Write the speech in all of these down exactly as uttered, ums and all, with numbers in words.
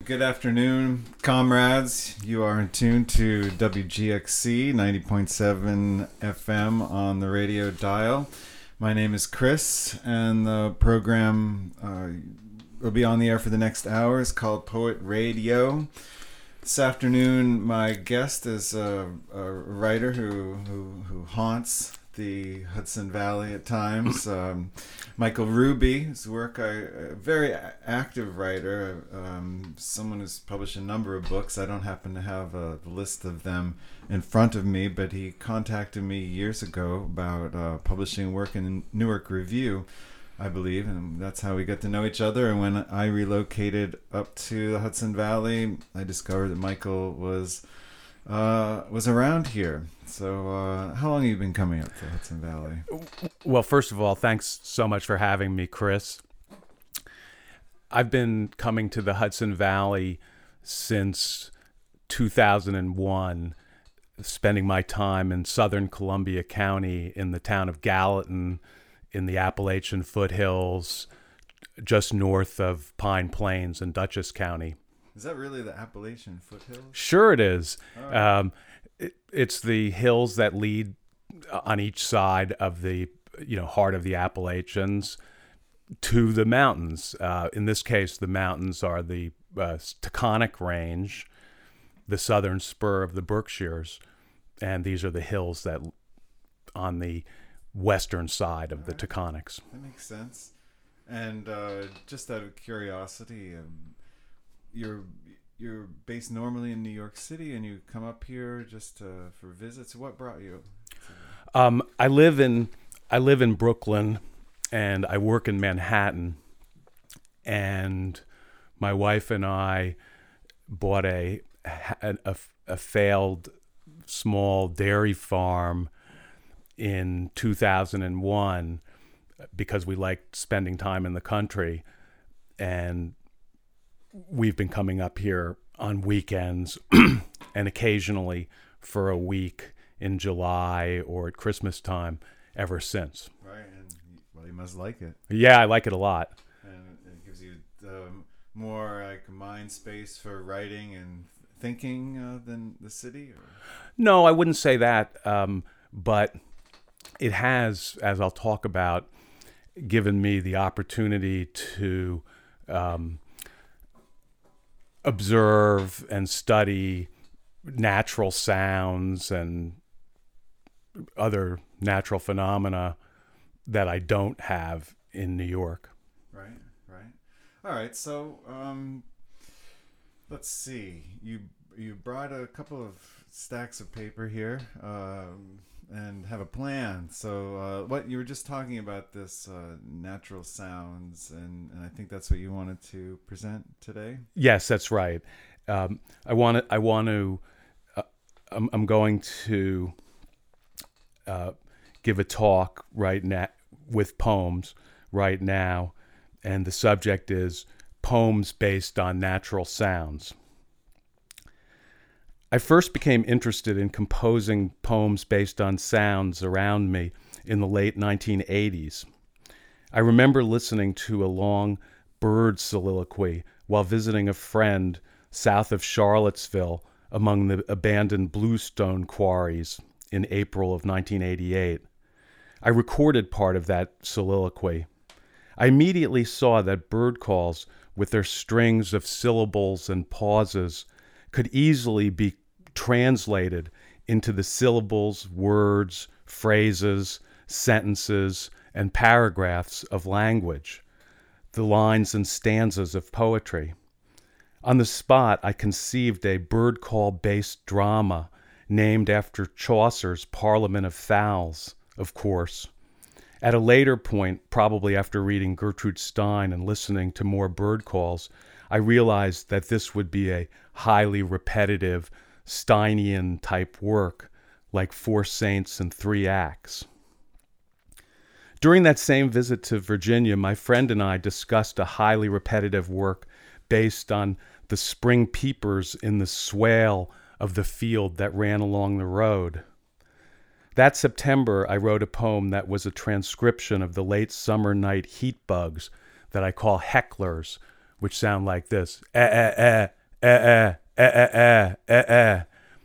good afternoon, comrades. You are in tune to W G X C ninety point seven F M on the radio dial. My name is Chris, and the program uh, will be on the air for the next hour. It's called Poet Radio. This afternoon, my guest is a, a writer who, who who haunts the Hudson Valley at times. Um, Michael Ruby, his work, I, a very active writer, um, someone who's published a number of books. I don't happen to have a list of them in front of me, but he contacted me years ago about uh, publishing work in Newark Review, I believe, and that's how we got to know each other. And when I relocated up to the Hudson Valley, I discovered that Michael was uh, was around here. So uh, how long have you been coming up to Hudson Valley? Well, first of all, thanks so much for having me, Chris. I've been coming to the Hudson Valley since two thousand one, spending my time in southern Columbia County in the town of Gallatin, in the Appalachian foothills, just north of Pine Plains in Dutchess County. Is that really the Appalachian foothills? Sure it is. Oh. Um, it, it's the hills that lead on each side of the you know heart of the Appalachians to the mountains. Uh, in this case, the mountains are the uh, Taconic Range, the southern spur of the Berkshires, and these are the hills that on the western side of the Taconics. That makes sense. And uh, just out of curiosity, um, you're you're based normally in New York City, and you come up here just uh, for visits. What brought you? Um, I live in I live in Brooklyn, and I work in Manhattan. And my wife and I bought a a, a failed small dairy farm in two thousand one because we liked spending time in the country, and we've been coming up here on weekends and occasionally for a week in July or at Christmas time ever since. Right, and well, you must like it. Yeah, I like it a lot. And it gives you um, more like mind space for writing and thinking uh, than the city? Or? No, I wouldn't say that, um, but it has, as I'll talk about, given me the opportunity to um, observe and study natural sounds and other natural phenomena that I don't have in New York. Right, right. All right, so um, let's see. You you brought a couple of stacks of paper here um, and have a plan. So uh, what you were just talking about this uh, natural sounds, and, and I think that's what you wanted to present today. Yes, that's right. Um, I want to. I want to. Uh, I'm, I'm going to uh, give a talk right now with poems right now, and the subject is poems based on natural sounds. I first became interested in composing poems based on sounds around me in the late nineteen eighties. I remember listening to a long bird soliloquy while visiting a friend south of Charlottesville among the abandoned bluestone quarries in April of nineteen eighty-eight. I recorded part of that soliloquy. I immediately saw that bird calls, with their strings of syllables and pauses, could easily be translated into the syllables, words, phrases, sentences, and paragraphs of language, the lines and stanzas of poetry. On the spot, I conceived a bird call-based drama named after Chaucer's Parliament of Fowls, of course. At a later point, probably after reading Gertrude Stein and listening to more bird calls, I realized that this would be a highly repetitive, Steinian-type work, like Four Saints and Three Acts. During that same visit to Virginia, my friend and I discussed a highly repetitive work based on the spring peepers in the swale of the field that ran along the road. That September, I wrote a poem that was a transcription of the late summer night heat bugs that I call hecklers, which sound like this: eh, eh, eh, eh, eh, eh, eh, eh, eh.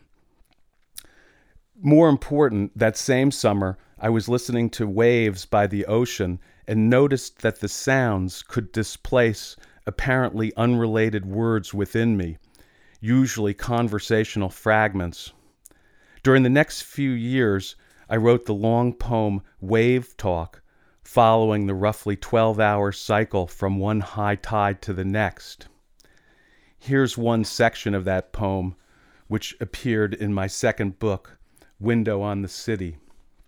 More important, that same summer, I was listening to Waves by the Ocean and noticed that the sounds could displace apparently unrelated words within me, usually conversational fragments. During the next few years, I wrote the long poem Wave Talk, following the roughly twelve-hour cycle from one high tide to the next. Here's one section of that poem, which appeared in my second book, Window on the City.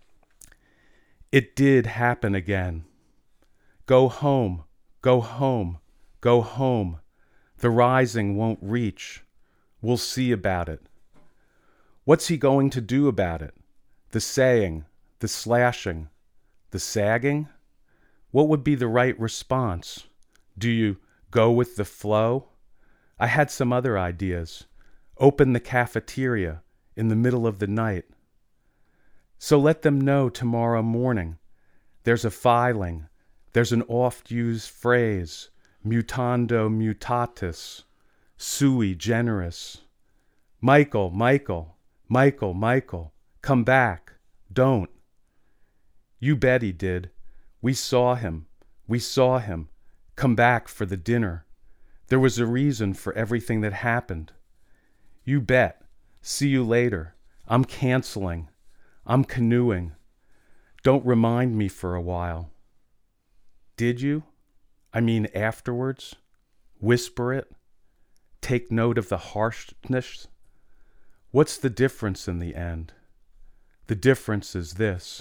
It did happen again. Go home, go home, go home. The rising won't reach. We'll see about it. What's he going to do about it? The saying, the slashing, the sagging? What would be the right response? Do you go with the flow? I had some other ideas. Open the cafeteria in the middle of the night. So let them know tomorrow morning. There's a filing. There's an oft-used phrase, mutando mutatis, sui generis. Michael, Michael, Michael, Michael, come back. Don't. You bet he did. We saw him. We saw him. Come back for the dinner. There was a reason for everything that happened. You bet. See you later. I'm canceling. I'm canoeing. Don't remind me for a while. Did you? I mean afterwards? Whisper it? Take note of the harshness? What's the difference in the end? The difference is this.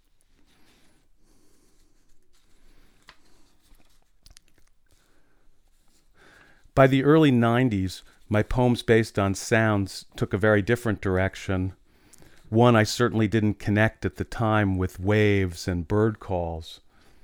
By the early nineties, my poems based on sounds took a very different direction. One I certainly didn't connect at the time with waves and bird calls.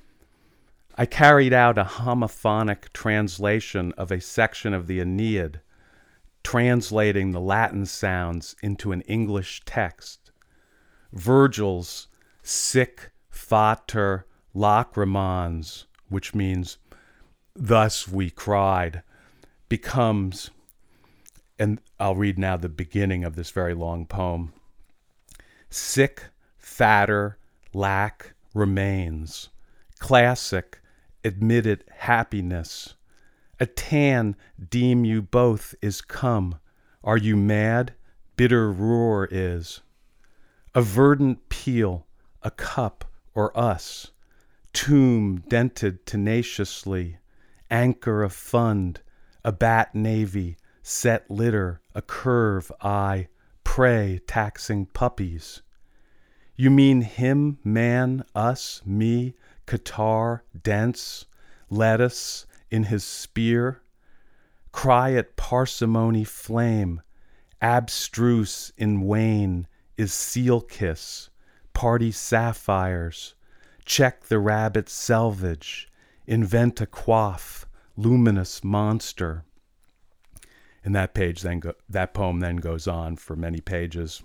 I carried out a homophonic translation of a section of the Aeneid, translating the Latin sounds into an English text. Virgil's sic fater lacrimans, which means thus we cried, becomes, and I'll read now the beginning of this very long poem. Sick, fatter, lack, remains. Classic, admitted happiness. A tan deem you both is come. Are you mad? Bitter roar is. A verdant peel, a cup, or us. Tomb dented tenaciously. Anchor of fund, a bat navy, set litter, a curve eye, prey taxing puppies. You mean him, man, us, me, Qatar, dense, lettuce in his spear? Cry at parsimony flame, abstruse in wane is seal kiss, party sapphires, check the rabbit selvage, invent a coif, luminous monster. And that page then go, that poem then goes on for many pages.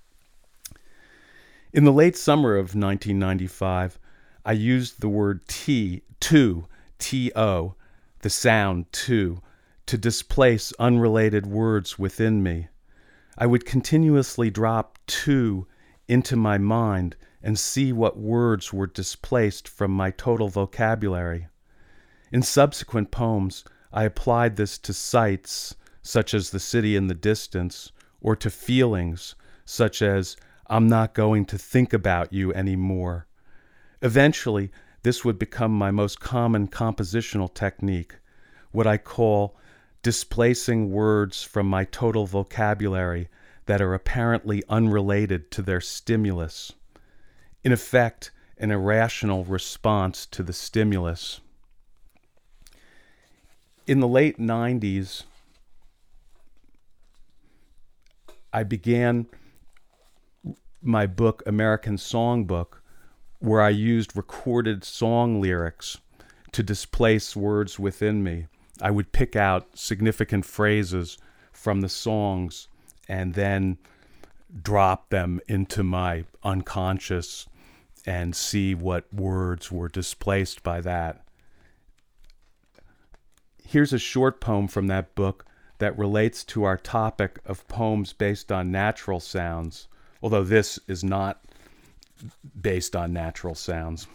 In the late summer of nineteen ninety-five, I used the word T, to, T O, the sound to, to displace unrelated words within me. I would continuously drop to into my mind and see what words were displaced from my total vocabulary. In subsequent poems, I applied this to sights, such as the city in the distance, or to feelings, such as, I'm not going to think about you anymore. Eventually, this would become my most common compositional technique, what I call displacing words from my total vocabulary that are apparently unrelated to their stimulus. In effect, an irrational response to the stimulus. In the late nineties, I began my book, American Songbook, where I used recorded song lyrics to displace words within me. I would pick out significant phrases from the songs and then drop them into my unconscious and see what words were displaced by that. Here's a short poem from that book that relates to our topic of poems based on natural sounds, although this is not based on natural sounds.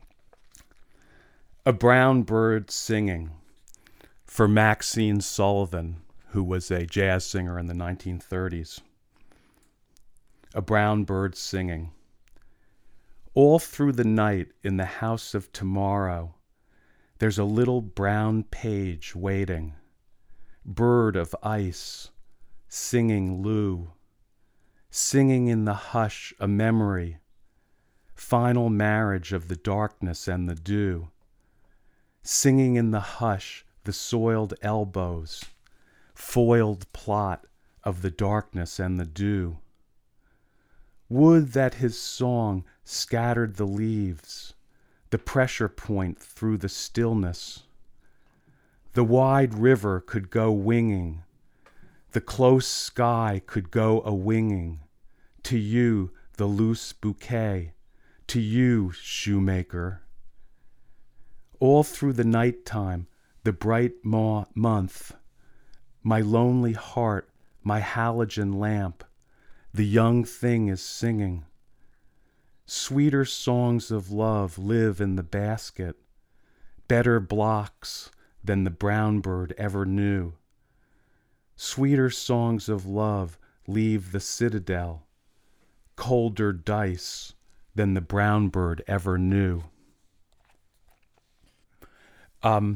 A Brown Bird Singing, for Maxine Sullivan, who was a jazz singer in the nineteen thirties. A Brown Bird Singing. All through the night in the house of tomorrow, there's a little brown page waiting, bird of ice, singing Lou, singing in the hush a memory, final marriage of the darkness and the dew, singing in the hush the soiled elbows, foiled plot of the darkness and the dew. Would that his song scattered the leaves, the pressure point through the stillness. The wide river could go winging, the close sky could go a-winging, to you the loose bouquet, to you, shoemaker. All through the nighttime, the bright ma- month, my lonely heart, my halogen lamp, the young thing is singing. Sweeter songs of love live in the basket, better blocks than the brown bird ever knew. Sweeter songs of love leave the citadel, colder dice than the brown bird ever knew. Um,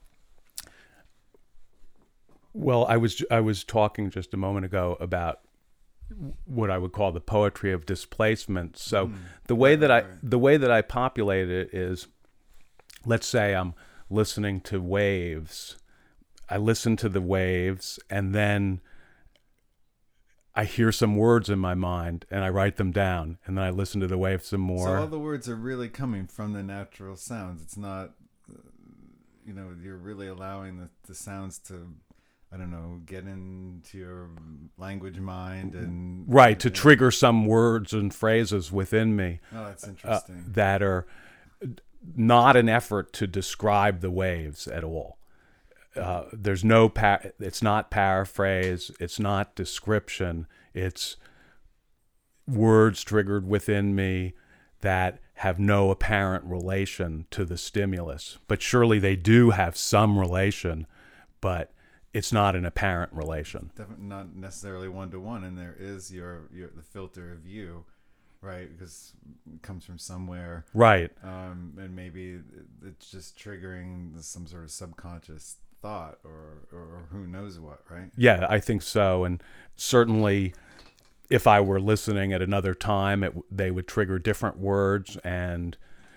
well, I was I was talking just a moment ago about what I would call the poetry of displacement. So mm. the way that I the way that I populate it is, let's say I'm listening to waves. I listen to the waves, and then I hear some words in my mind, and I write them down, and then I listen to the waves some more. So all the words are really coming from the natural sounds. It's not, you know, you're really allowing the, the sounds to, I don't know, get into your language mind and right to and, trigger some words and phrases within me. Oh, that's interesting. Uh, that are not an effort to describe the waves at all. Uh, there's no pa- it's not paraphrase, it's not description, it's words triggered within me that have no apparent relation to the stimulus. But surely they do have some relation, but it's not an apparent relation. Definitely not necessarily one-to-one, and there is your, your the filter of you, right? Because it comes from somewhere. Right. Um, and maybe it's just triggering some sort of subconscious thought or, or who knows what, right? Yeah, I think so. And certainly if I were listening at another time, it, they would trigger different words, and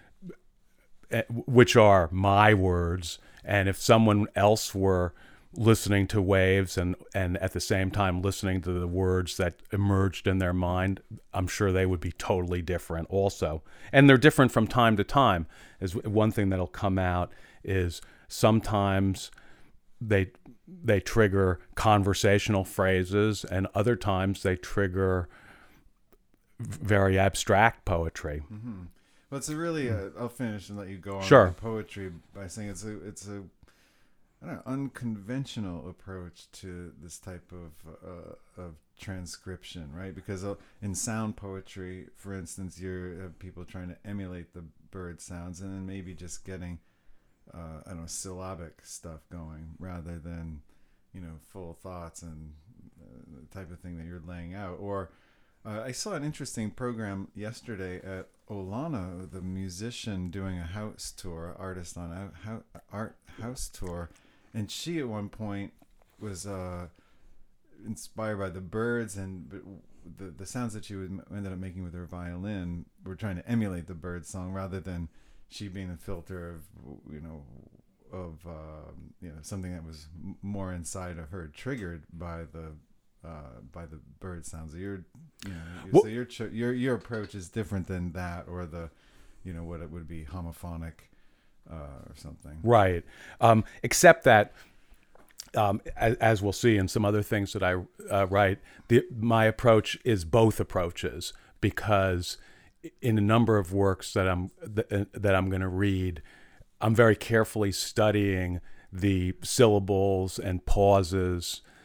which are my words. And if someone else were listening to waves and, and at the same time listening to the words that emerged in their mind, I'm sure they would be totally different also. And they're different from time to time. Is one thing that'll come out is sometimes they they trigger conversational phrases, and other times they trigger very abstract poetry. Mm-hmm. Well, it's a really, uh, I'll finish and let you go on sure. with poetry by saying it's a, it's a, I don't know, unconventional approach to this type of uh, of transcription, right? Because uh, in sound poetry, for instance, you have people trying to emulate the bird sounds, and then maybe just getting, uh, I don't know, syllabic stuff going rather than, you know, full thoughts and uh, the type of thing that you're laying out. Or uh, I saw an interesting program yesterday at Olana, the musician doing a house tour, artist on a ho- art house tour. And she at one point was uh, inspired by the birds, and the the sounds that she would ended up making with her violin were trying to emulate the bird song rather than she being the filter of, you know, of uh, you know, something that was more inside of her, triggered by the uh, by the bird sounds. So your you know well, so your your your approach is different than that, or the, you know, what it would be homophonic. Uh, or something. Right. Um, except that, um, as, as we'll see in some other things that I uh, write, the, my approach is both approaches, because in a number of works that I'm th- that I'm going to read, I'm very carefully studying the syllables and pauses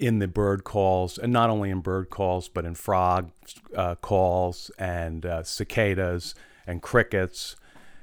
in the bird calls, and not only in bird calls, but in frog uh, calls and uh, cicadas and crickets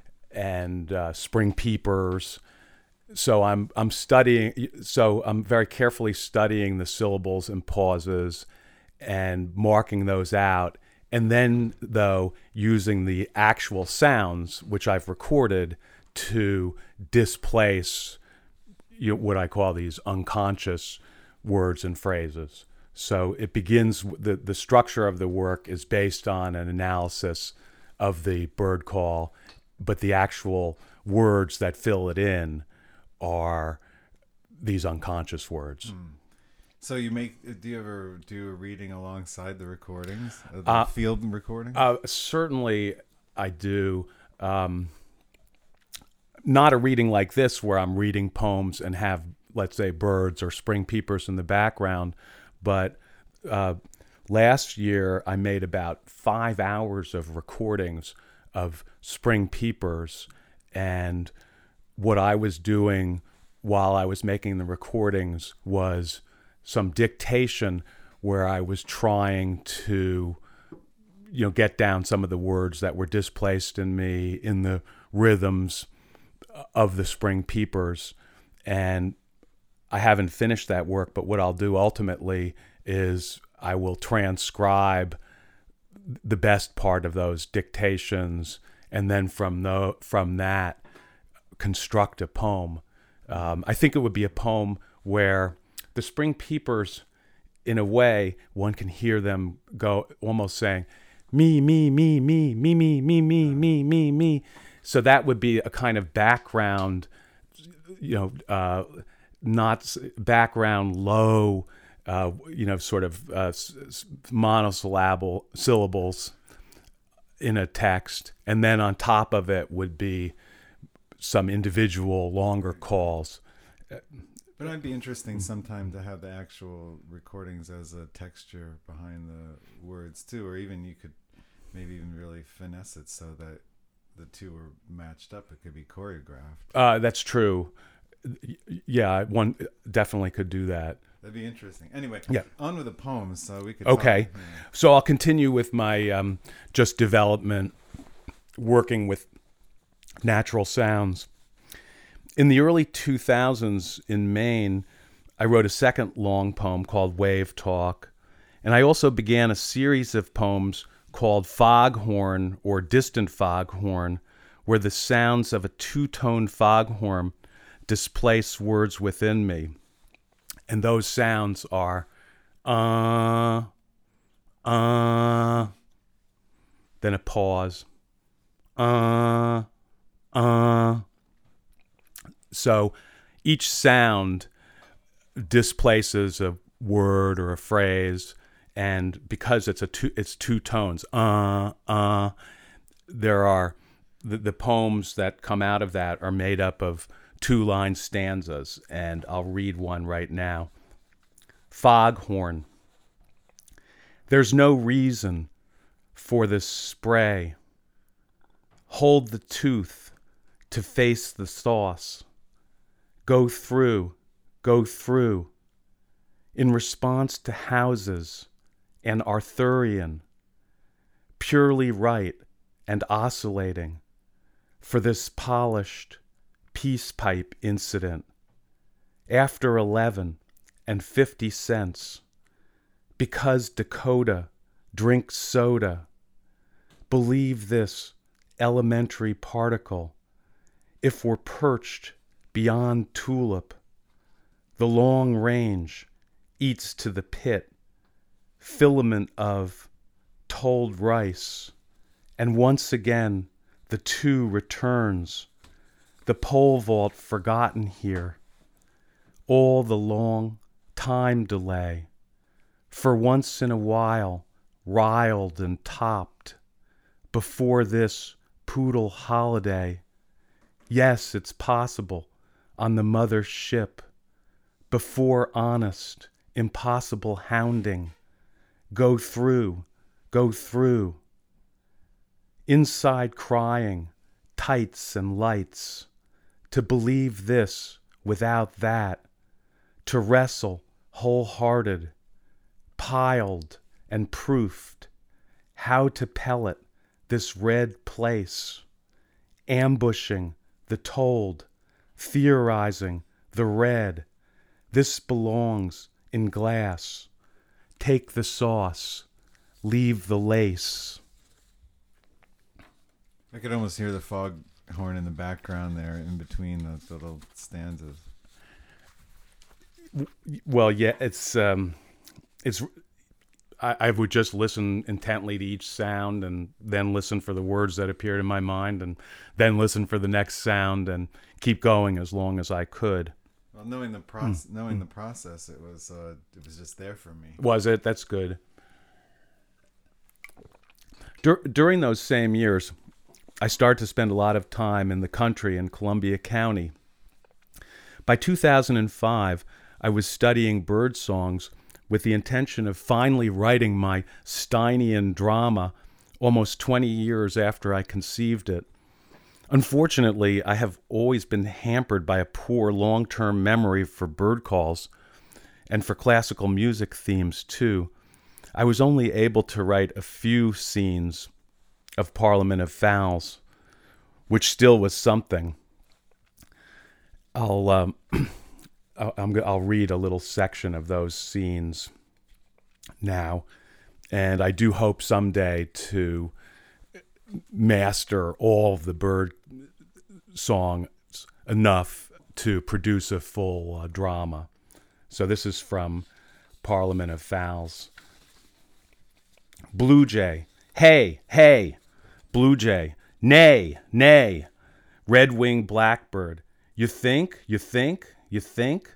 and uh, spring peepers. So I'm I'm studying. So I'm very carefully studying the syllables and pauses, and marking those out. And then, though, using the actual sounds, which I've recorded, to displace, you know, what I call these unconscious words and phrases. So it begins, the, the structure of the work is based on an analysis of the bird call, but the actual words that fill it in are these unconscious words. Mm. So you make, do you ever do a reading alongside the recordings, uh, the uh, field recording? Uh, certainly I do. Um, not a reading like this where I'm reading poems and have, let's say, birds or spring peepers in the background. But uh, last year I made about five hours of recordings of spring peepers, and what I was doing while I was making the recordings was some dictation where I was trying to, you know, get down some of the words that were displaced in me in the rhythms of the spring peepers. And I haven't finished that work, but what I'll do ultimately is I will transcribe the best part of those dictations, and then from the from that construct a poem. Um, I think it would be a poem where the spring peepers, in a way, one can hear them go almost saying, me, me, me, me, me, me, me, me, me, me, me. So that would be a kind of background, you know, uh, not background low, uh, you know, sort of uh, monosyllable syllables in a text. And then on top of it would be some individual longer calls. But it'd be interesting sometime to have the actual recordings as a texture behind the words too, or even you could maybe even really finesse it so that the two are matched up. It could be choreographed. Uh, that's true. Yeah, one definitely could do that. That'd be interesting. Anyway, yeah. On with the poems, so we could. Okay, talk, you know. So I'll continue with my um, just development, working with natural sounds. In the early two thousands in Maine, I wrote a second long poem called Wave Talk, and I also began a series of poems called Foghorn or Distant Foghorn, where the sounds of a two-tone foghorn displace words within me. And those sounds are uh, uh, then a pause, uh, uh. So each sound displaces a word or a phrase, and because it's a two, it's two tones, uh, uh, there are the, the poems that come out of that are made up of two-line stanzas, and I'll read one right now. Foghorn. There's no reason for this spray. Hold the tooth to face the sauce. Go through, go through. In response to houses and Arthurian, purely right and oscillating for this polished peace pipe incident. After eleven and fifty cents, because Dakota drinks soda. Believe this elementary particle, if we're perched beyond tulip, the long range eats to the pit, filament of told rice, and once again the two returns, the pole vault forgotten here, all the long time delay, for once in a while riled and topped, before this poodle holiday. Yes, it's possible on the mother ship, before honest, impossible hounding. Go through, go through. Inside crying, tights and lights, to believe this without that, to wrestle wholehearted, piled and proofed, how to pellet this red place, ambushing the told, theorizing the red. This belongs in glass. Take the sauce, leave the lace. I could almost hear the foghorn in the background there in between the little stanzas. Well, yeah, it's um, it's. I, I would just listen intently to each sound, and then listen for the words that appeared in my mind, and then listen for the next sound, and keep going as long as I could. Well, knowing the process, mm. knowing the process, it was uh, it was just there for me. Was it? That's good. Dur- during those same years, I started to spend a lot of time in the country in Columbia County. By two thousand five, I was studying bird songs with the intention of finally writing my Steinian drama almost twenty years after I conceived it. Unfortunately, I have always been hampered by a poor long-term memory for bird calls and for classical music themes, too. I was only able to write a few scenes of Parliament of Fowls, which still was something. I'll um, I'll, I'm, I'll read a little section of those scenes now, and I do hope someday to master all of the bird songs enough to produce a full uh, drama. So this is from Parliament of Fowls. Blue jay, hey, hey. Blue jay, nay, nay. Red-winged blackbird, you think, you think, you think?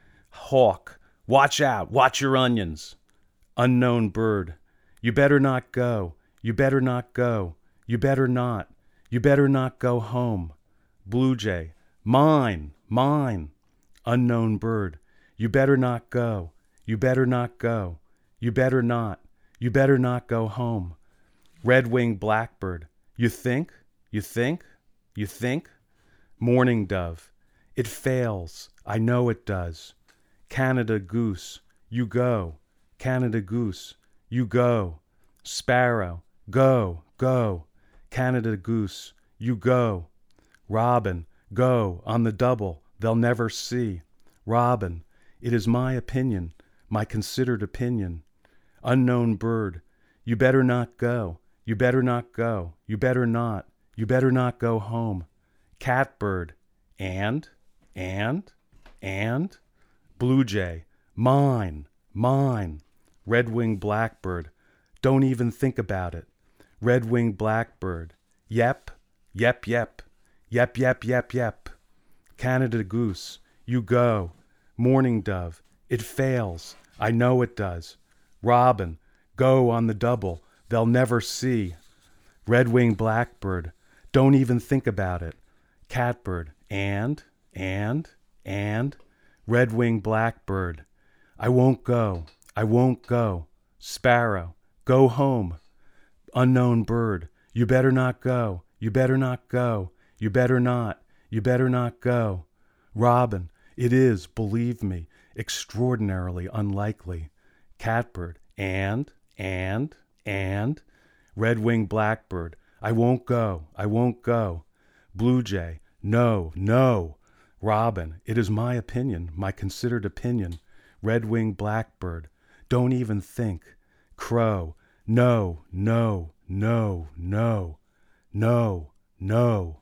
Hawk, watch out, watch your onions. Unknown bird, you better not go, you better not go, you better not, you better not go home. Blue jay, mine, mine. Unknown bird, you better not go, you better not go, you better not, you better not go home. Red-winged blackbird, you think, you think, you think? Mourning dove, it fails, I know it does. Canada goose, you go. Canada goose, you go. Sparrow, go, go. Canada goose, you go. Robin, go, on the double, they'll never see. Robin, it is my opinion, my considered opinion. Unknown bird, you better not go, you better not go, you better not, you better not go home. Catbird, and, and, and, blue jay, mine, mine. Red-winged blackbird, don't even think about it. Red-winged blackbird, yep, yep, yep, yep, yep, yep, yep. Canada goose, you go. Mourning dove, it fails, I know it does. Robin, go on the double, they'll never see. Red-winged blackbird, don't even think about it. Catbird, and, and, and, red-winged blackbird, I won't go, I won't go. Sparrow, go home. Unknown bird, you better not go, you better not go, you better not, you better not go. Robin, it is, believe me, extraordinarily unlikely. Catbird, and, and, and, red-winged blackbird, I won't go, I won't go. Blue jay, no, no. Robin, it is my opinion, my considered opinion. Red-winged blackbird, don't even think. Crow, no, no, no, no, no, no.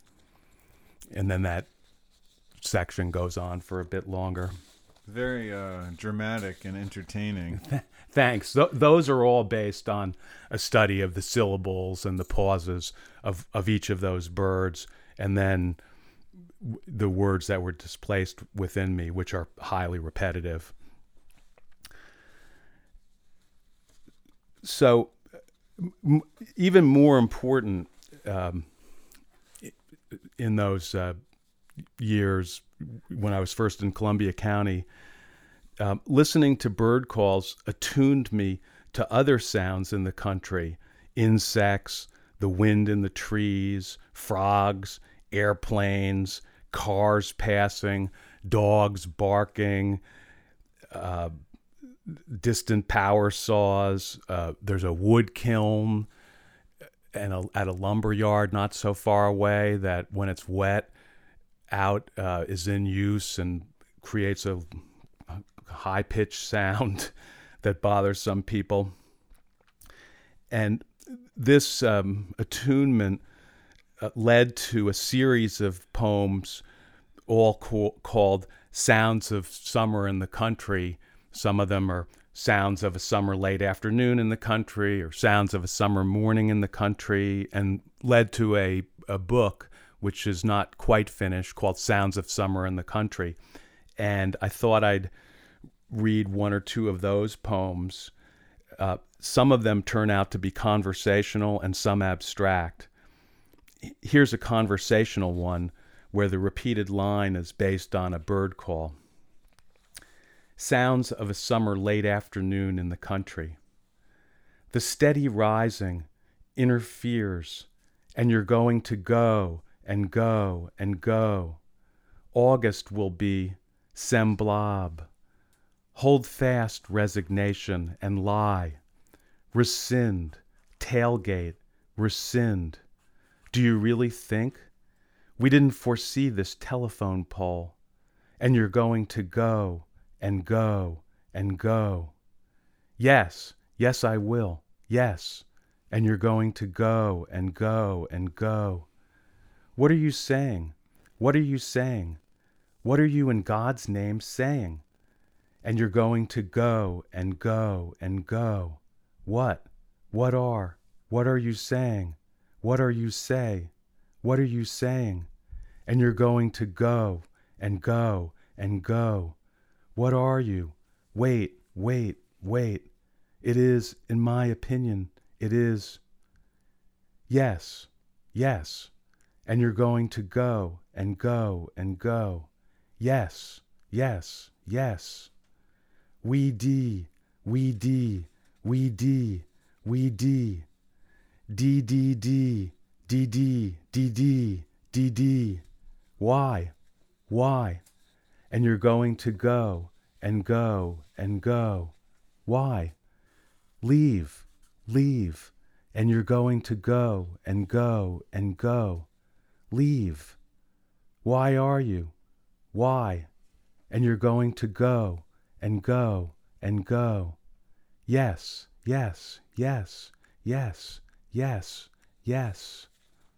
And then that section goes on for a bit longer. Very uh, dramatic and entertaining. Thanks. Th- those are all based on a study of the syllables and the pauses of, of each of those birds, and then w- the words that were displaced within me, which are highly repetitive. So, m- even more important um, in those uh, years when I was first in Columbia County, um, listening to bird calls attuned me to other sounds in the country: insects, the wind in the trees, frogs, airplanes, cars passing, dogs barking, uh, distant power saws. Uh, there's a wood kiln and a, at a lumber yard not so far away that when it's wet out uh, is in use and creates a, a high-pitched sound that bothers some people. And this um, attunement uh, led to a series of poems all co- called Sounds of Summer in the Country. Some of them are sounds of a summer late afternoon in the country or sounds of a summer morning in the country, and led to a, a book which is not quite finished called Sounds of Summer in the Country. And I thought I'd read one or two of those poems. Uh, some of them turn out to be conversational and some abstract. Here's a conversational one where the repeated line is based on a bird call. Sounds of a summer late afternoon in the country. The steady rising interferes, and you're going to go and go and go. August will be semblable. Hold fast resignation and lie. Rescind, tailgate, rescind. Do you really think? We didn't foresee this telephone pole, and you're going to go and go and go. Yes, yes, I will. Yes, and you're going to go and go and go. What are you saying? What are you saying? What are you in God's name saying? And you're going to go and go and go. What? What are? What are you saying? What are you say? What are you saying? And you're going to go and go and go. What are you? Wait, wait, wait. It is, in my opinion, it is. Yes, yes. And you're going to go and go and go. Yes, yes, yes. We dee, we dee, we dee, we dee. Dee dee dee, dee dee, dee dee, dee dee. Why? Why? And you're going to go and go and go. Why? Leave, leave. And you're going to go and go and go. Leave. Why are you? Why? And you're going to go and go and go. Yes, yes, yes, yes, yes, yes.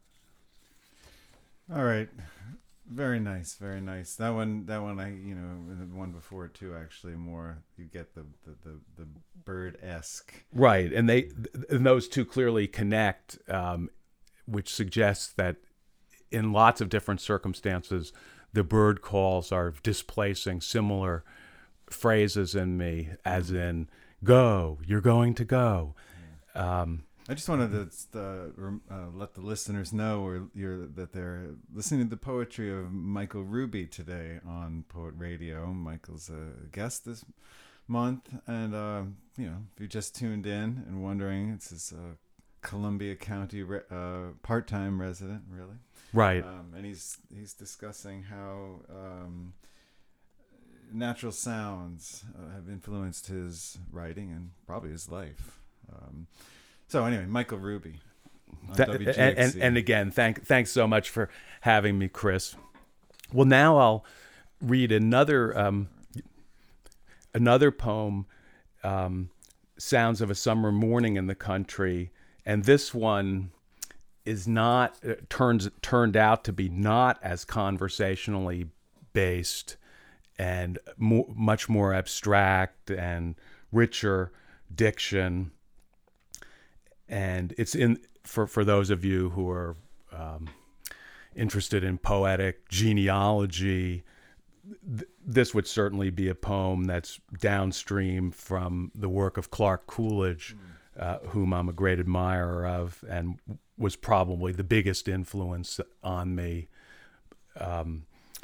All right. Very nice, very nice. That one, that one, I, you know, the one before it too, actually, more, you get the, the, the, the bird-esque. Right, and they, and those two clearly connect, um, which suggests that in lots of different circumstances, the bird calls are displacing similar phrases in me, as in, go, you're going to go. Yeah. Um, I just wanted to uh, uh, let the listeners know or you're, that they're listening to the poetry of Michael Ruby today on Poet Radio. Michael's a guest this month, and uh, you know, if you just tuned in and wondering, it's his uh, Columbia County re- uh, part-time resident, really. Right. Um, and he's he's discussing how um, natural sounds uh, have influenced his writing and probably his life. Um, So anyway, Michael Ruby. That, and, and, and again, thank thanks so much for having me, Chris. Well, now I'll read another um, another poem, um, "Sounds of a Summer Morning in the Country," and this one is not uh, turns turned out to be not as conversationally based and more, much more abstract and richer diction. And it's in for, for those of you who are um, interested in poetic genealogy, th- this would certainly be a poem that's downstream from the work of Clark Coolidge, mm. uh, whom I'm a great admirer of and was probably the biggest influence on me um,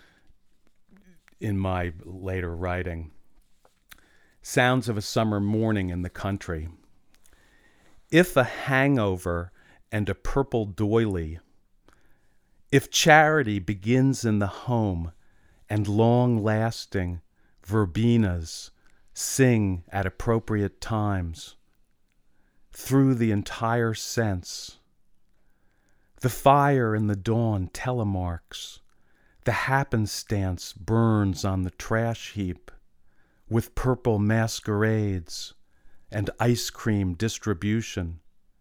in my later writing. Sounds of a Summer Morning in the Country. If a hangover and a purple doily, if charity begins in the home and long-lasting verbenas sing at appropriate times, through the entire sense. The fire in the dawn telemarks, the happenstance burns on the trash heap with purple masquerades and ice cream distribution.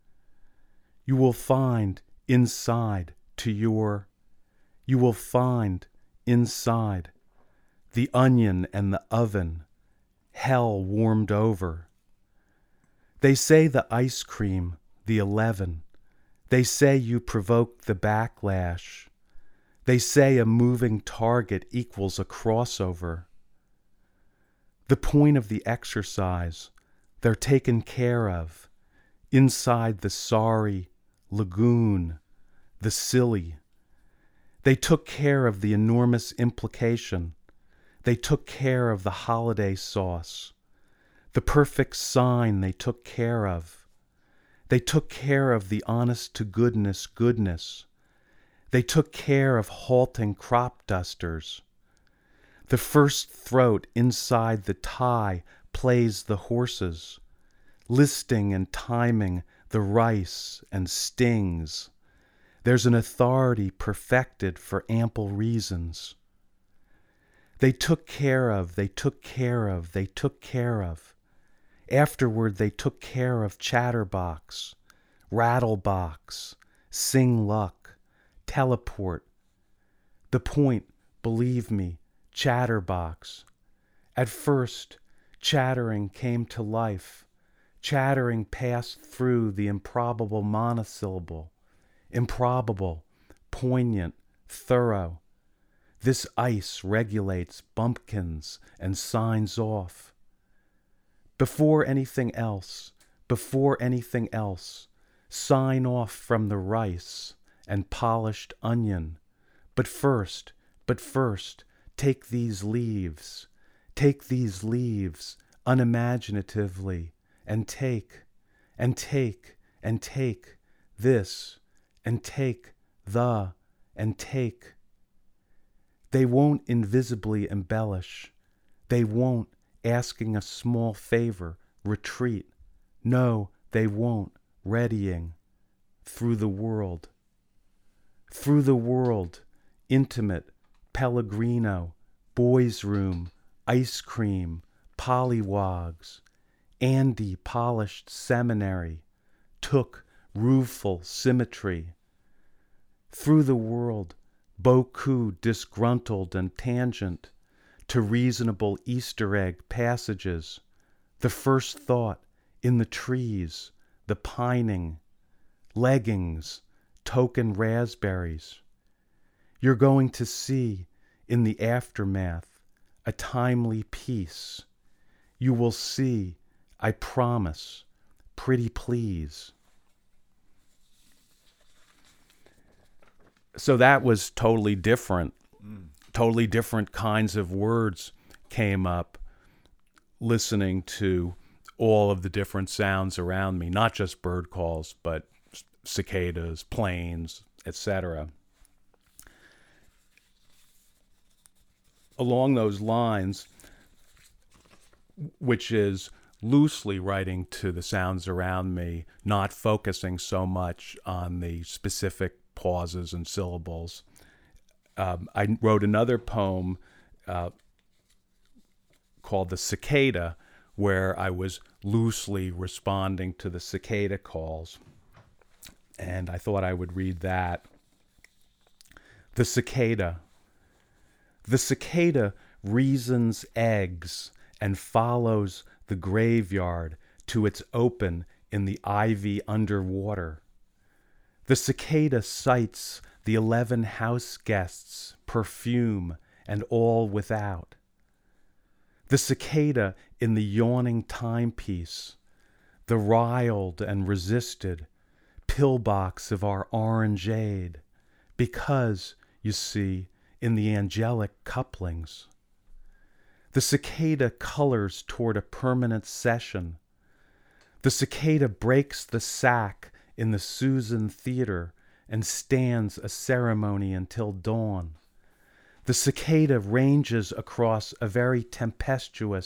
You will find inside to your, you will find inside the onion and the oven, hell warmed over. They say the ice cream, the eleven. They say you provoke the backlash. They say a moving target equals a crossover. The point of the exercise, they're taken care of, inside the sorry lagoon, the silly. They took care of the enormous implication. They took care of the holiday sauce. The perfect sign they took care of. They took care of the honest-to-goodness goodness. They took care of halting crop dusters. The first throat inside the tie plays the horses, listing and timing the rice and stings. There's an authority perfected for ample reasons. They took care of, they took care of, they took care of. Afterward, they took care of Chatterbox, Rattlebox, Sing Luck, Teleport. The point, believe me, Chatterbox. At first, chattering came to life. Chattering passed through the improbable monosyllable. Improbable, poignant, thorough. This ice regulates bumpkins and signs off. Before anything else, before anything else, sign off from the rice and polished onion. But first, but first, take these leaves, take these leaves unimaginatively, and take, and take, and take this, and take the, and take. They won't invisibly embellish. They won't, asking a small favor, retreat. No, they won't, readying. Through the world. Through the world, intimate, Pellegrino, boys' room, ice cream, pollywogs, Andy polished seminary, took rueful symmetry. Through the world, beaucoup disgruntled and tangent, to reasonable Easter egg passages, the first thought in the trees, the pining, leggings, token raspberries. You're going to see in the aftermath a timely peace. You will see, I promise, pretty please. So that was totally different. Mm. Totally different kinds of words came up listening to all of the different sounds around me, not just bird calls, but cicadas, planes, et cetera. Along those lines, which is loosely writing to the sounds around me, not focusing so much on the specific pauses and syllables. Um, I wrote another poem uh, called The Cicada, where I was loosely responding to the cicada calls. And I thought I would read that. The Cicada. The cicada reasons eggs and follows the graveyard to its open in the ivy underwater. The cicada sights the eleven house guests, perfume, and all without. The cicada in the yawning timepiece, the riled and resisted pillbox of our orangeade, because, you see, in the angelic couplings. The cicada colors toward a permanent session. The cicada breaks the sack in the Susan Theater and stands a ceremony until dawn. The cicada ranges across a very tempestuous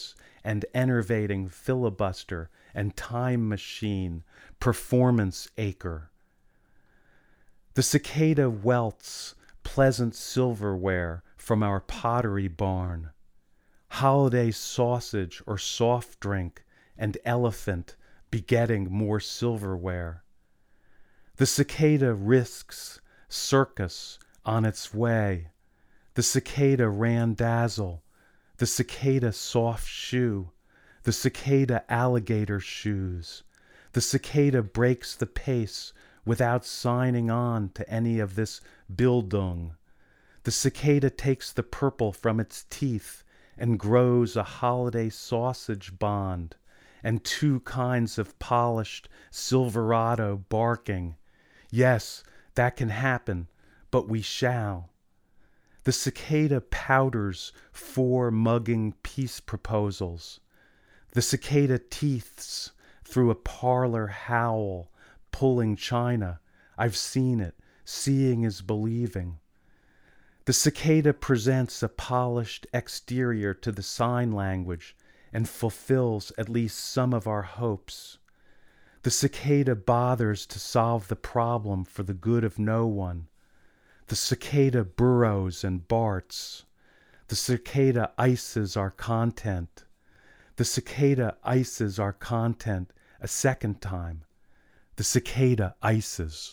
and enervating filibuster and time machine, performance acre. The cicada welts pleasant silverware from our pottery barn, holiday sausage or soft drink and elephant begetting more silverware. The cicada risks circus on its way. The cicada randazzle, the cicada soft shoe, the cicada alligator shoes. The cicada breaks the pace without signing on to any of this Bildung. The cicada takes the purple from its teeth and grows a holiday sausage bond and two kinds of polished Silverado barking. Yes, that can happen, but we shall. The cicada powders four mugging peace proposals. The cicada teeths through a parlor howl, pulling china. I've seen it. Seeing is believing. The cicada presents a polished exterior to the sign language and fulfills at least some of our hopes. The cicada bothers to solve the problem for the good of no one. The cicada burrows and barts. The cicada ices our content. The cicada ices our content a second time. The cicada ices.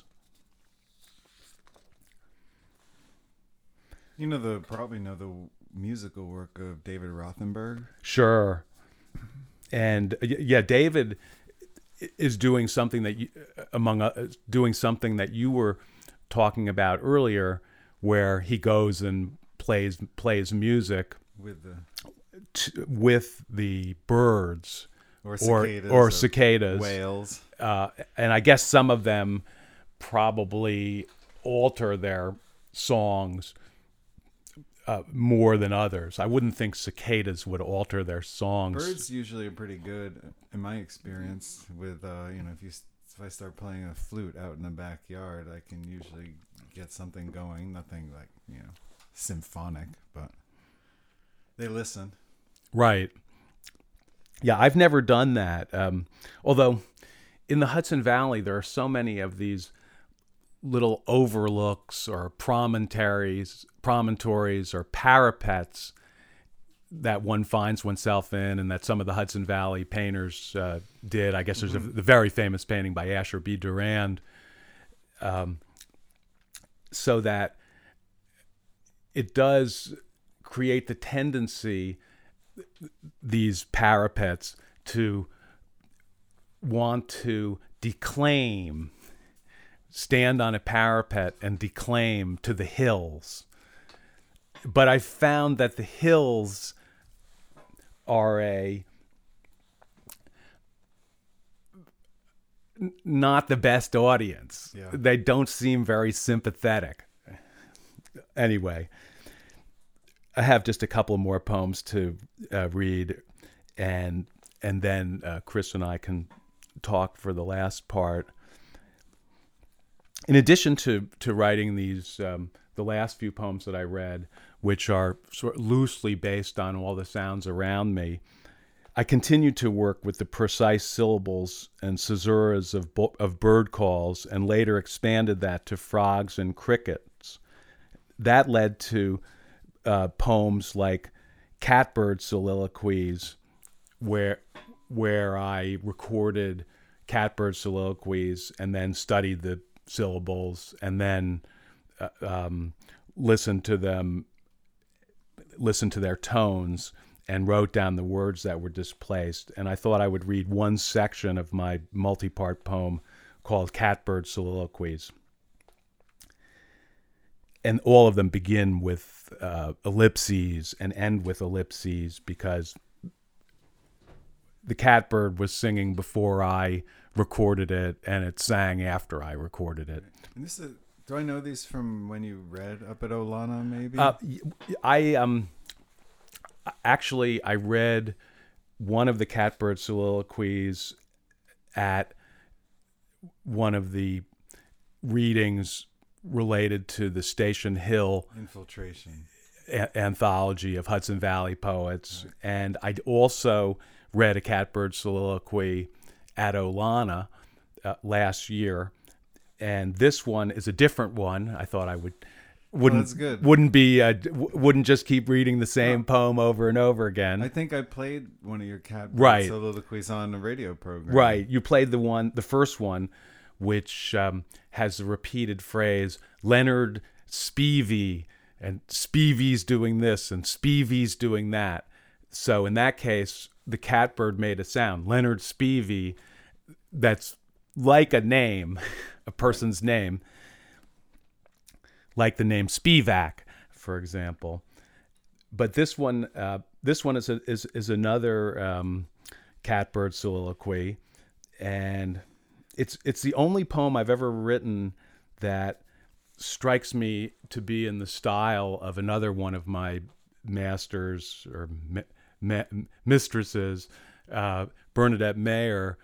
You know the probably know the musical work of David Rothenberg. Sure. And yeah, David is doing something that you, among uh, doing something that you were talking about earlier, where he goes and plays plays music with the t- with the birds or cicadas, or, or cicadas, whales, uh, and I guess some of them probably alter their songs Uh, more than others. I wouldn't think cicadas would alter their songs. Birds usually are pretty good, in my experience. With uh, you know, if you if I start playing a flute out in the backyard, I can usually get something going. Nothing like you know symphonic, but they listen. Right. Yeah, I've never done that. Um, although in the Hudson Valley, there are so many of these little overlooks or promontories, promontories or parapets that one finds oneself in, and that some of the Hudson Valley painters uh, did. I guess there's mm-hmm. a, the very famous painting by Asher B. Durand, um, so that it does create the tendency, these parapets, to want to declaim, stand on a parapet and declaim to the hills. But I found that the hills are a n- not the best audience. Yeah. They don't seem very sympathetic. Anyway, I have just a couple more poems to uh, read, and and then uh, Chris and I can talk for the last part. In addition to, to writing these, um, the last few poems that I read, which are sort of loosely based on all the sounds around me, I continued to work with the precise syllables and caesuras of, bo- of bird calls, and later expanded that to frogs and crickets. That led to uh, poems like Catbird Soliloquies, where where I recorded catbird soliloquies and then studied the syllables, and then uh, um, listened to them, listened to their tones, and wrote down the words that were displaced. And I thought I would read one section of my multi-part poem called Catbird Soliloquies. And all of them begin with uh, ellipses and end with ellipses, because the catbird was singing before I recorded it, and it sang after I recorded it. And this is, do I know these from when you read up at Olana, maybe? Uh, I um actually I read one of the catbird soliloquies at one of the readings related to the Station Hill infiltration. a- anthology of Hudson Valley poets. Right. And I also read a catbird soliloquy at Olana uh, last year. And this one is a different one. I thought I would wouldn't oh, that's good. wouldn't be uh, w- wouldn't just keep reading the same no. poem over and over again. I think I played one of your catbird right. soliloquies on the radio program. Right, you played the one, the first one, which um, has the repeated phrase Leonard Spivey, and Spivey's doing this and Spivey's doing that. So in that case, the catbird made a sound, Leonard Spivey, that's like a name, a person's name, like the name Spivak, for example. But this one, uh, this one is a, is is another um, catbird soliloquy, and it's it's the only poem I've ever written that strikes me to be in the style of another one of my masters or ma- ma- mistresses, uh, Bernadette Mayer,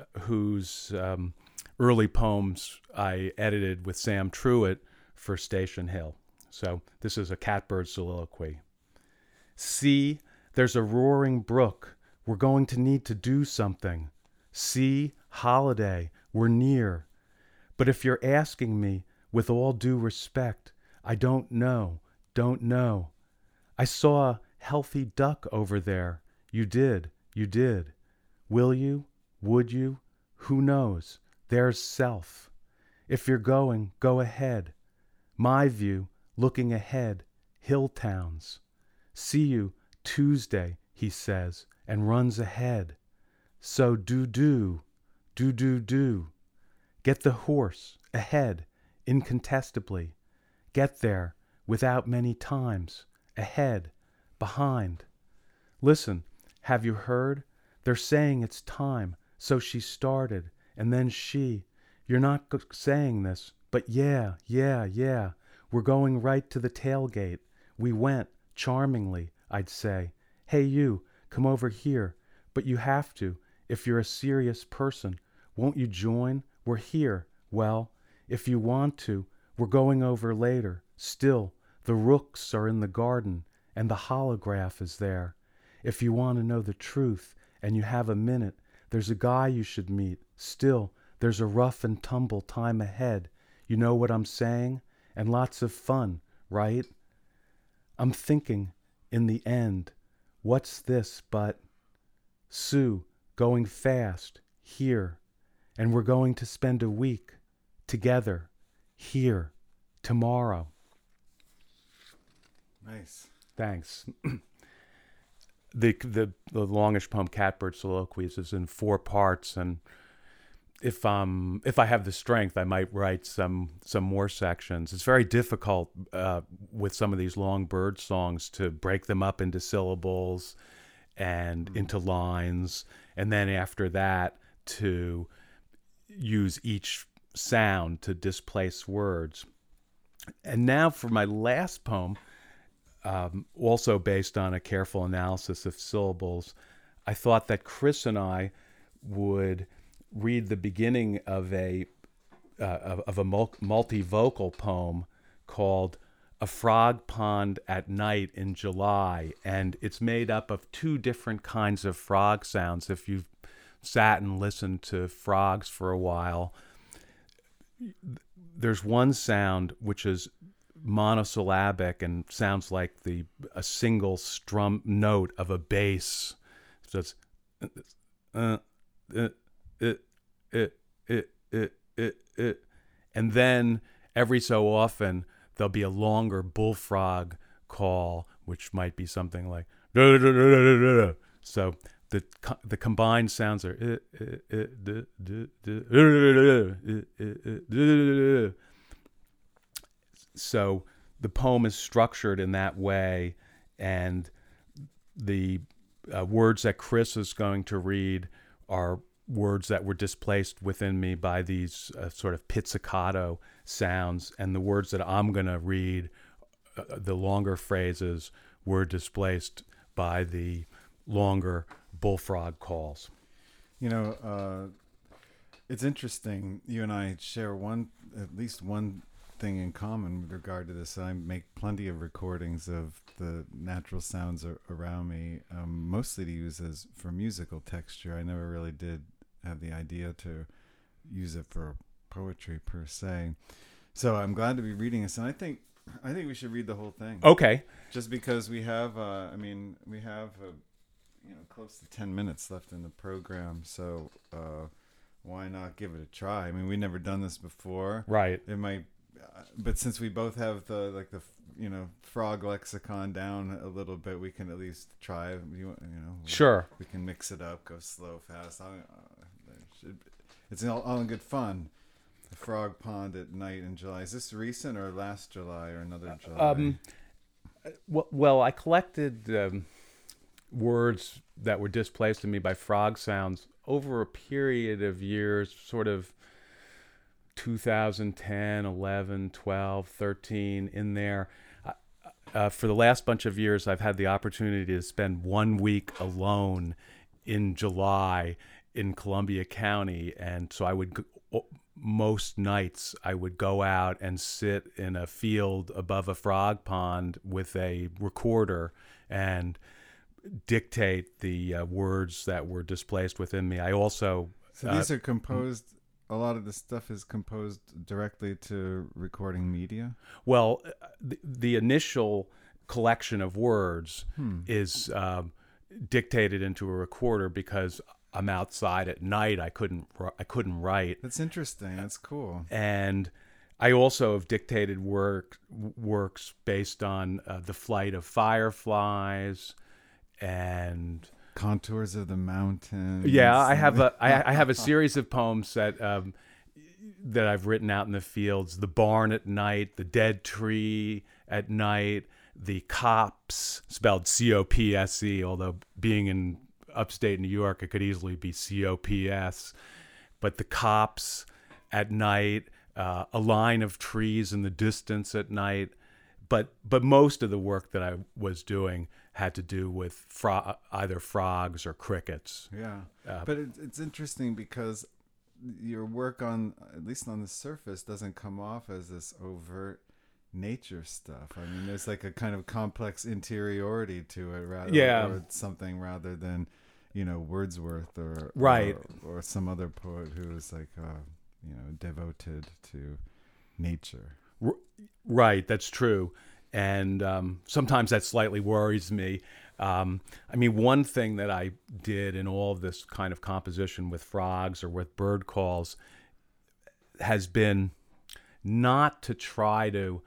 whose um, early poems I edited with Sam Truitt for Station Hill. So this is a catbird soliloquy. See, there's a roaring brook. We're going to need to do something. See, holiday, we're near. But if you're asking me, with all due respect, I don't know, don't know. I saw a healthy duck over there. You did, you did. Will you? Would you? Who knows? There's self. If you're going, go ahead. My view, looking ahead, hill towns. See you Tuesday, he says, and runs ahead. So do do, do do do. Get the horse, ahead, incontestably. Get there, without many times, ahead, behind. Listen, have you heard? They're saying it's time, so she started, and then she. You're not g- saying this, but yeah, yeah, yeah. We're going right to the tailgate. We went, charmingly, I'd say. Hey, you, come over here. But you have to, if you're a serious person. Won't you join? We're here. Well, if you want to, we're going over later. Still, the rooks are in the garden, and the holograph is there. If you want to know the truth, and you have a minute, there's a guy you should meet. Still, there's a rough and tumble time ahead. You know what I'm saying? And lots of fun, right? I'm thinking, in the end, what's this but Sue going fast here, and we're going to spend a week together here tomorrow. Nice. Thanks. the the the longish poem Catbird Soliloquies is in four parts, and if um if I have the strength, I might write some some more sections. It's very difficult uh, with some of these long bird songs to break them up into syllables and mm. into lines, and then after that to use each sound to displace words. And now for my last poem, um, also based on a careful analysis of syllables, I thought that Chris and I would read the beginning of a uh, of, of a mul- multivocal poem called A Frog Pond at Night in July, and it's made up of two different kinds of frog sounds. If you've sat and listened to frogs for a while, there's one sound which is monosyllabic and sounds like the a single strum note of a bass. So it's uh, uh, it, it, it, it, it, it. And then every so often there'll be a longer bullfrog call, which might be something like da, da, da, da, da, da. So the the combined sounds are it, it, it, da, da, da, it, it, it, so the poem is structured in that way, and the uh, words that Chris is going to read are words that were displaced within me by these uh, sort of pizzicato sounds, and the words that I'm going to read, uh, the longer phrases, were displaced by the longer bullfrog calls. You know, uh, it's interesting. You and I share one, at least one thing in common with regard to this. I make plenty of recordings of the natural sounds ar- around me, um, mostly to use as for musical texture. I never really did have the idea to use it for poetry per se. So I'm glad to be reading this, and I think I think we should read the whole thing. Okay. Just because we have, uh, I mean, we have, uh, you know, close to ten minutes left in the program, so uh, why not give it a try? I mean, we've never done this before. Right. It might, uh, but since we both have the like the you know frog lexicon down a little bit, we can at least try. You, you know. Sure. We can mix it up, go slow, fast. I, uh, it should, it's all, all in good fun. The Frog Pond at Night in July. Is this recent or last July or another July? Um, well, well, I collected um, words that were displaced in me by frog sounds over a period of years, sort of two thousand ten, eleven, twelve, thirteen, in there. Uh, uh, for the last bunch of years, I've had the opportunity to spend one week alone in July in Columbia County, and so I would go, most nights I would go out and sit in a field above a frog pond with a recorder and dictate the uh, words that were displaced within me. I also so uh, these are composed. A lot of the stuff is composed directly to recording media. Well, the, the initial collection of words Hmm. is um, dictated into a recorder because I'm outside at night. I couldn't. I couldn't write. That's interesting. That's cool. And I also have dictated work works based on uh, the flight of fireflies and Contours of the mountains. yeah. I have a. I, I have a series of poems that um, that I've written out in the fields. The barn at night. The dead tree at night. The copse, spelled C O P S E, although being in upstate New York, it could easily be C O P S. But the copse at night, uh, a line of trees in the distance at night. But but most of the work that I was doing had to do with fro- either frogs or crickets. Yeah, Uh, but it, it's interesting because your work on, at least on the surface, doesn't come off as this overt nature stuff. I mean, there's like a kind of complex interiority to it, rather Yeah. or something rather than, you know, Wordsworth or Right. or, or some other poet who is like, uh, you know, devoted to nature. R- right, that's true. And um, sometimes that slightly worries me. Um, I mean, one thing that I did in all of this kind of composition with frogs or with bird calls has been not to try to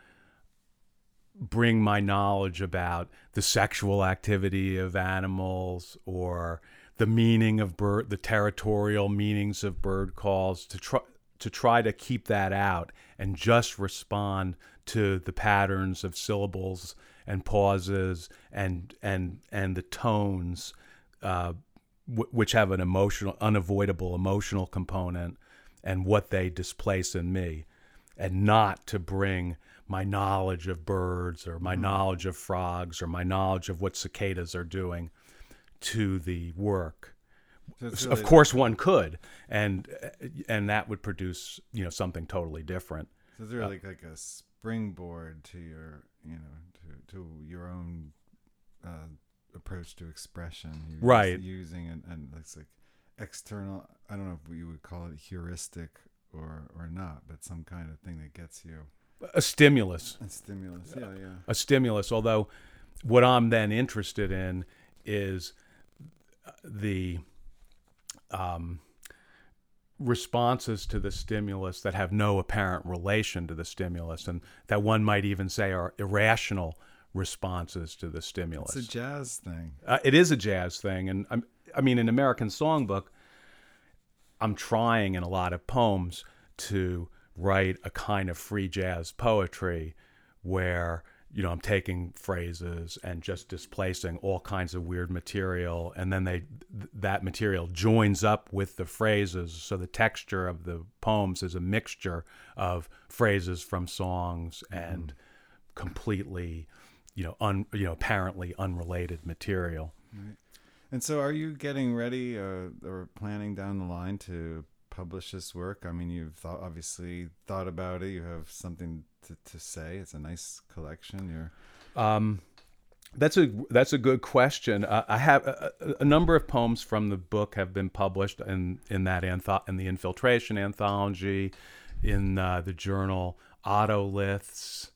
bring my knowledge about the sexual activity of animals or the meaning of bird, the territorial meanings of bird calls, to try to try to keep that out and just respond to the patterns of syllables and pauses and and and the tones, uh, w- which have an emotional, unavoidable emotional component, and what they displace in me, and not to bring my knowledge of birds or my Mm-hmm. knowledge of frogs or my knowledge of what cicadas are doing to the work. So it's Of really- course, one could, and and that would produce, you know, something totally different. So it's really like a springboard to your, you know, to, to your own uh, approach to expression. You're Right. Using and and it's like external. I don't know if you would call it heuristic or or not, but some kind of thing that gets you A stimulus, a stimulus. Yeah, yeah. a stimulus. Although, what I'm then interested in is the um, responses to the stimulus that have no apparent relation to the stimulus, and that one might even say are irrational responses to the stimulus. It's a jazz thing. Uh, it is a jazz thing, and I'm, I mean, in American Songbook, I'm trying in a lot of poems to write a kind of free jazz poetry where, you know, I'm taking phrases and just displacing all kinds of weird material, and then they th- that material joins up with the phrases, so the texture of the poems is a mixture of phrases from songs and completely, you know, un, you know, apparently unrelated material. Right. And so, are you getting ready uh, or planning down the line to publish this work? I mean, you've thought, obviously thought about it. You have something to, to say. It's a nice collection. You're Um, that's a that's a good question. Uh, I have a, a number of poems from the book have been published in in that antho- in the Infiltration anthology, in uh, the journal Autoliths,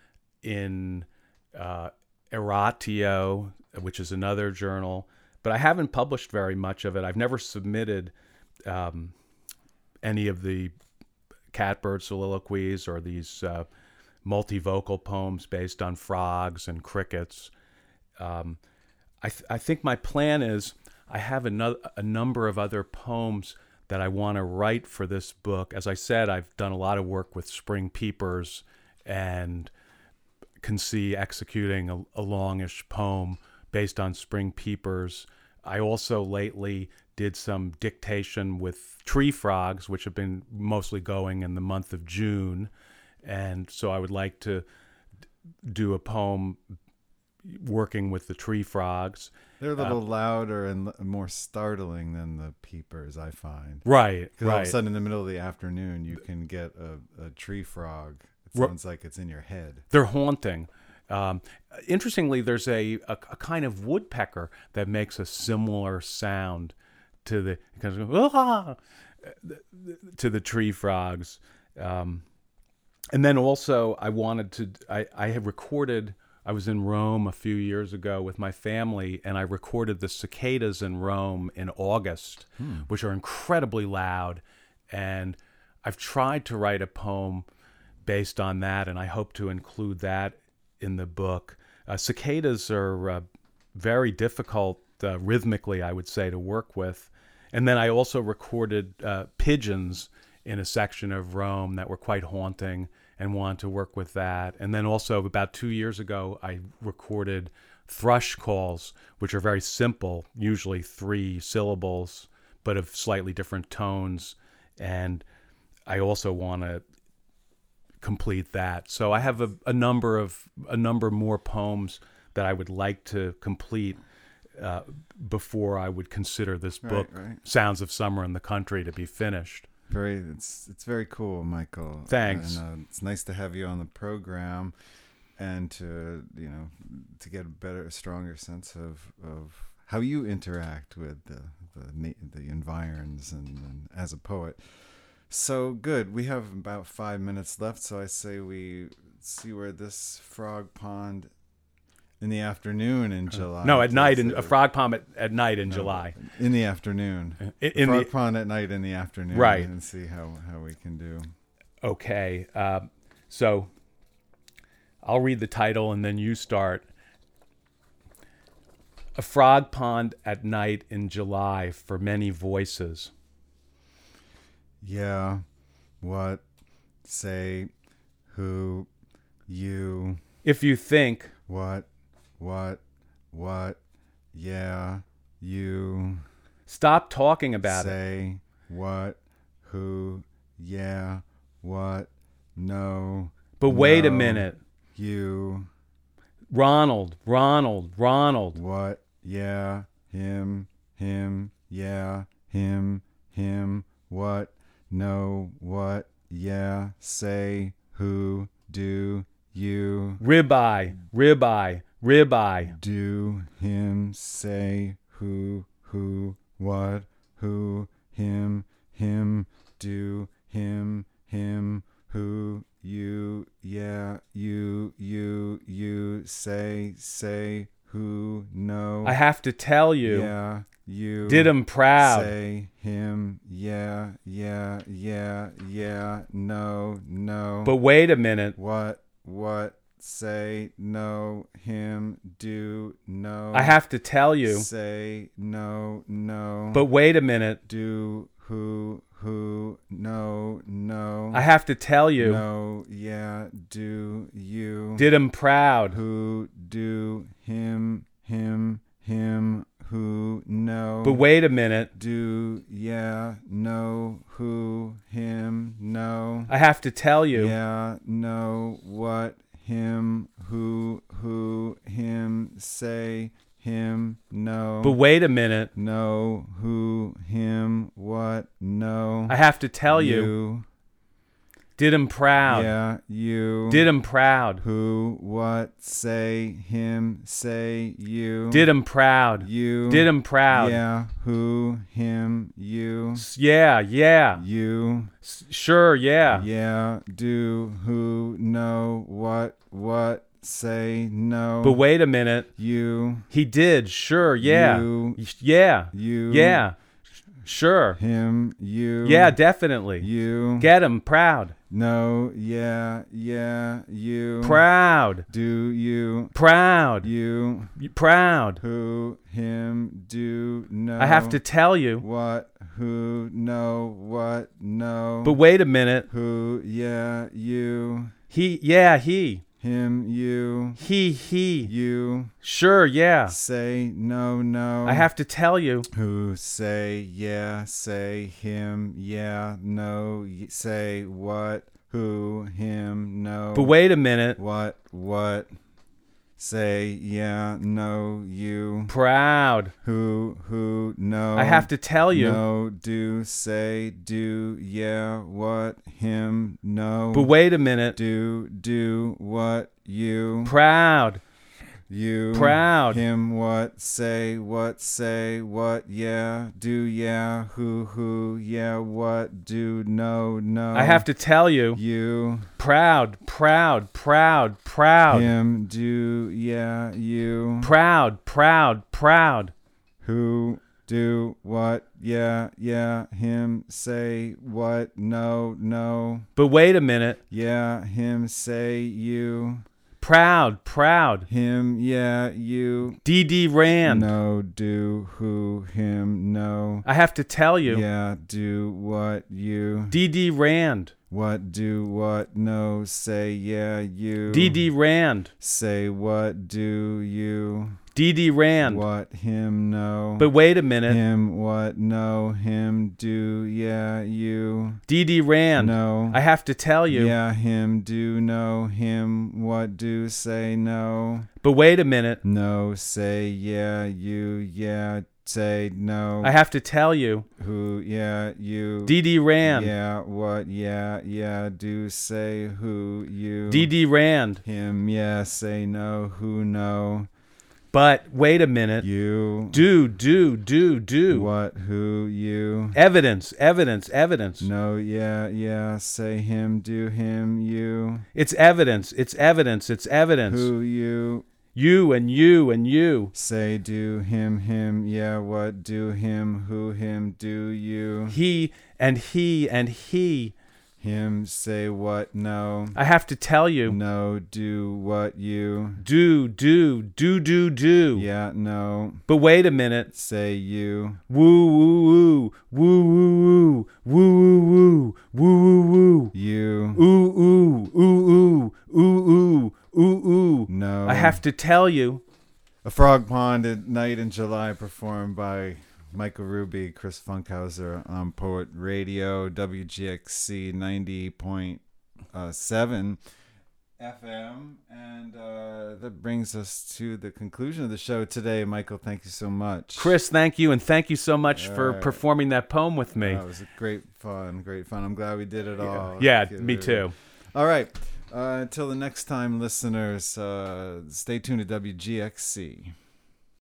in uh, Eratio, which is another journal. But I haven't published very much of it. I've never submitted um, any of the catbird soliloquies or these uh, multivocal poems based on frogs and crickets. Um, I, th- I think my plan is I have another, a number of other poems that I want to write for this book. As I said, I've done a lot of work with spring peepers and can see executing a, a longish poem based on spring peepers. I also lately did some dictation with tree frogs, which have been mostly going in the month of June. And so I would like to d- do a poem working with the tree frogs. They're a little uh, louder and l- more startling than the peepers, I find. Right, Because all of right. a sudden in the middle of the afternoon, you can get a, a tree frog. It Ro- sounds like it's in your head. They're haunting. Um, interestingly, there's a, a, a kind of woodpecker that makes a similar sound to the kind of ah, to the tree frogs. Um, and then also, I wanted to. I, I had recorded. I was in Rome a few years ago with my family, and I recorded the cicadas in Rome in August, hmm. which are incredibly loud. And I've tried to write a poem based on that, and I hope to include that in the book. Uh, cicadas are uh, very difficult uh, rhythmically, I would say, to work with. And then I also recorded uh, pigeons in a section of Rome that were quite haunting and wanted to work with that. And then also about two years ago, I recorded thrush calls, which are very simple, usually three syllables, but of slightly different tones. And I also want to complete that. So I have a, a number of a number more poems that I would like to complete uh, before I would consider this book, Right, right. Sounds of Summer in the Country, to be finished. Very, it's it's very cool, Michael. Thanks. And uh, it's nice to have you on the program, and to you know to get a better, a stronger sense of, of how you interact with the the na- the environs and, and as a poet. So good. We have about five minutes left, so I say we see where this frog pond in the afternoon in July. No, at night, in uh, a frog pond at, at night in no, July. In the afternoon. In, The in frog the, pond at night in the afternoon. Right. And see how, how we can do. okay, uh, so I'll read the title and then you start. A frog pond at night in July for many voices. Yeah. What? Say. Who. You. If you think, What? What? What? Yeah. You. stop talking about it. Say. What? Who. Yeah. What? No. But wait a No. minute. You. Ronald, Ronald, Ronald. What? Yeah. Him. Him. Yeah. Him. Him. What? No. What? Yeah. Say. Who. Do. You. Ribeye, ribeye, ribeye. Do. Him. Say. Who. Who. What? Who. Him. Him. Do. Him. Him. Who. You. Yeah. You. You. You. Say. Say. Who. No. I have to tell you, Yeah. You. did him proud. Say. Him. Yeah. Yeah. Yeah. Yeah. No. No. But wait a minute. What? What? Say. No. Him. Do. No. I have to tell you. Say. No. No. But wait a minute. Do. Who. Who. No. No. I have to tell you. No. Yeah. Do. You. Did him proud. Who. Do. Him. Him. Him. Who. No. But wait a minute. Do. Yeah. No. Who. Him. No. I have to tell you. Yeah. No. What. Him. Who. Who. Him. Say. Him. No. But wait a minute. No. Who. Him. What. No. I have to tell you. You. Did him proud. Yeah, you. Did him proud. Who, what, say, him, say, you. Did him proud. You. Did him proud. Yeah, who, him, you. S- Yeah, yeah. You. S- Sure, yeah. Yeah, do, who, no, what, what, say, no. But wait a minute. You. He did. Sure, yeah. You. Yeah. You. Yeah. Sure. Him, you. Yeah, definitely. You. Get him proud. No, yeah, yeah, you. Proud. Do, you. Proud. You. Proud. Who, him, do, no. I have to tell you. What, who, no, what, no. But wait a minute. Who, yeah, you. He, yeah, he. Him, you. He, he. You. Sure, yeah. Say, no, no. I have to tell you. Who, say, yeah, say, him, yeah, no, y- say, what, who, him, no. But wait a minute. What, what, say, yeah, no, you. Proud. Who, who, no. I have to tell you. No, do, say, do, yeah, what, him, no. But wait a minute. Do, do, what, you. Proud. You. Proud. Him, what, say, what, say, what, yeah, do, yeah, who, who, yeah, what, do, no, no. I have to tell you. You. Proud, proud, proud, proud. Him, do, yeah, you. Proud, proud, proud. Who, do, what, yeah, yeah, him, say, what, no, no. But wait a minute. Yeah, him, say, you. Proud, proud. Him, yeah, you. D D Rand. No, do, who, him, no. I have to tell you. Yeah, do, what, you. D D Rand. What, do, what, no, say, yeah, you. D D Rand. Say, what, do, you. D D Rand. What, him, no. But wait a minute. Him, what, no, him, do, yeah, you. D D Rand. No. I have to tell you. Yeah, him, do, no, him, what, do, say, no. But wait a minute. No, say, yeah, you, yeah, say, no. I have to tell you. Who, yeah, you. D D Rand. Yeah, what, yeah, yeah, do, say, who, you. D D Rand. Him, yeah, say, no, who, no. But wait a minute. You. Do, do, do, do. What, who, you. Evidence, evidence, evidence. No, yeah, yeah, say, him, do, him, you. It's evidence, it's evidence, it's evidence. Who, you. You and you and you. Say, do, him, him, yeah, what, do, him, who, him, do, you. He and he and he. Him, say, what, no. I have to tell you. No, do, what, you. Do, do, do, do, do. Yeah, no. But wait a minute. Say, you. Woo, woo, woo. Woo, woo, woo. Woo, woo, woo. Woo, woo, woo. You. Ooh, ooh. Ooh, ooh. Ooh, ooh. Ooh, ooh. No. I have to tell you. A Frog Pond at Night in July, performed by Michael Ruby, Chris Funkhauser on Poet Radio, W G X C ninety point seven F M. And uh, that brings us to the conclusion of the show today. Michael, thank you so much. Chris, thank you, and thank you so much All for right. performing that poem with me. Uh, it was a great fun, great fun. I'm glad we did it all. Yeah, Thank you. me too. All right. Uh, until the next time, listeners, uh, stay tuned to W G X C.